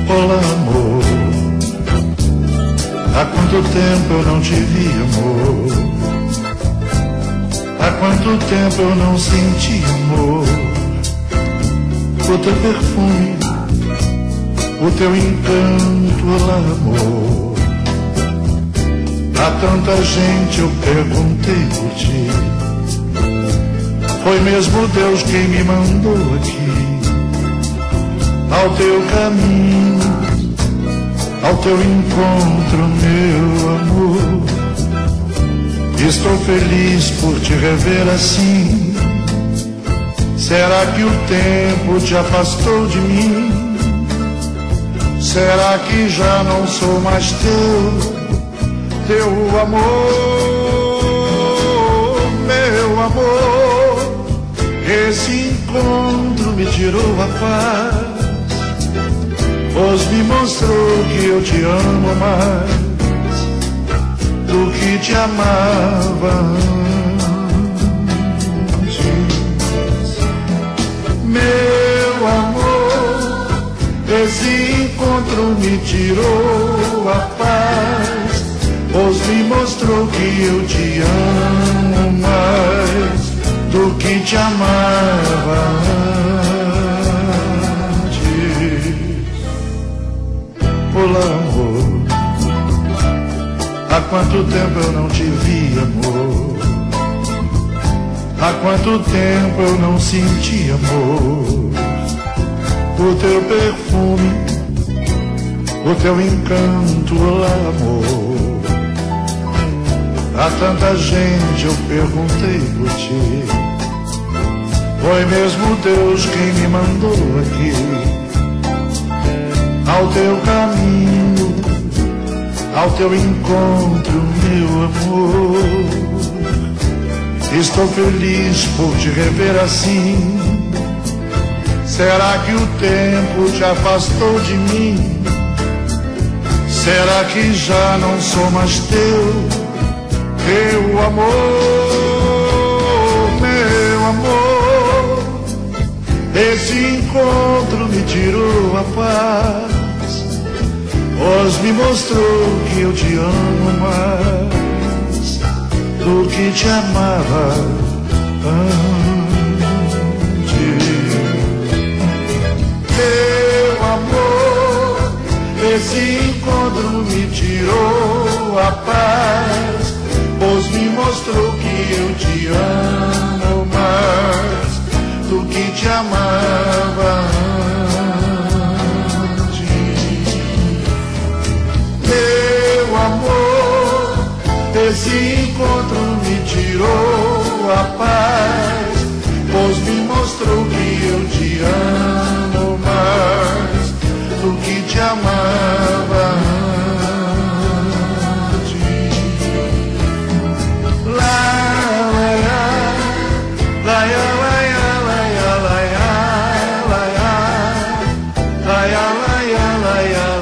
Olá, amor. Há quanto tempo eu não te vi, amor? Há quanto tempo eu não senti, amor? O teu perfume, o teu encanto, olá, amor. A tanta gente eu perguntei por ti. Foi mesmo Deus quem me mandou aqui, ao teu caminho, ao teu encontro, meu amor. Estou feliz por te rever assim. Será que o tempo te afastou de mim? Será que já não sou mais teu amor, meu amor? Esse encontro me tirou a paz, pois me mostrou que eu te amo mais do que te amava antes. Meu amor, esse encontro me tirou a paz, pois me mostrou que eu te amo mais do que te amava antes. Olá, amor. Há quanto tempo eu não te vi, amor? Há quanto tempo eu não senti, amor? O teu perfume, o teu encanto, olá, amor. Há tanta gente eu perguntei por ti. Foi mesmo Deus quem me mandou aqui, ao teu caminho, ao teu encontro, meu amor. Estou feliz por te rever assim. Será que o tempo te afastou de mim? Será que já não sou mais teu amor, meu amor? Esse encontro me tirou a paz, pois me mostrou que eu te amo mais do que te amava antes. Meu amor, esse encontro me tirou a paz, pois me mostrou que eu te amo mais do que te amava antes. Meu amor, esse encontro me tirou a paz, pois me mostrou que eu te amo mais do que te amava antes. La ya la ya la ya.